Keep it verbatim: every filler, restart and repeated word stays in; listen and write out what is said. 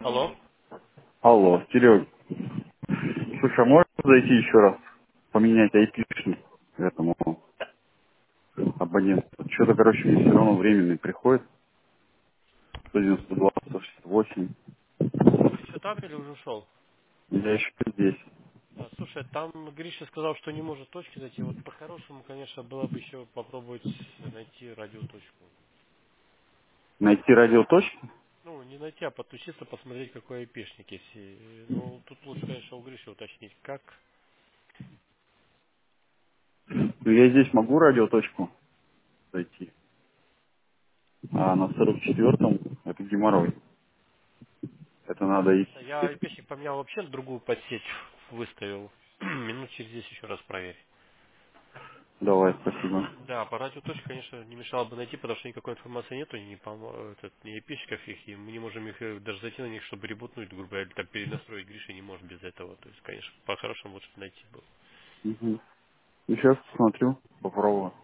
Алло. Алло, Серег. Слушай, а можно зайти еще раз? Поменять айпишник этому абоненту? Что-то, короче, мне все равно временный приходит. сто девяносто два, сто шестьдесят восемь. Ты все там или уже ушел? Я еще здесь. А, слушай, там Гриша сказал, что не может точки найти. Вот по-хорошему, конечно, было бы еще попробовать найти радиоточку. Найти радиоточки? Ну, не найти, а подключиться, посмотреть, какой айпишник есть. И, ну, тут лучше, конечно, у Гриши уточнить, как. Ну, я здесь могу радиоточку зайти. А на сорок четвертом это геморрой. Это Да, надо слушай, я идти. айпишник поменял вообще на другую подсеть, выставил. Минут через десять еще раз проверь. Давай, спасибо. Да, по радиоточке, конечно, не мешало бы найти, потому что никакой информации нету, ни, помо- этот, ни айпишников их, и мы не можем их э, даже зайти на них, чтобы ребутнуть, грубо говоря, или там перенастроить Гриша не может без этого. То есть, конечно, по-хорошему лучше бы найти было. Угу. Сейчас посмотрю, попробую.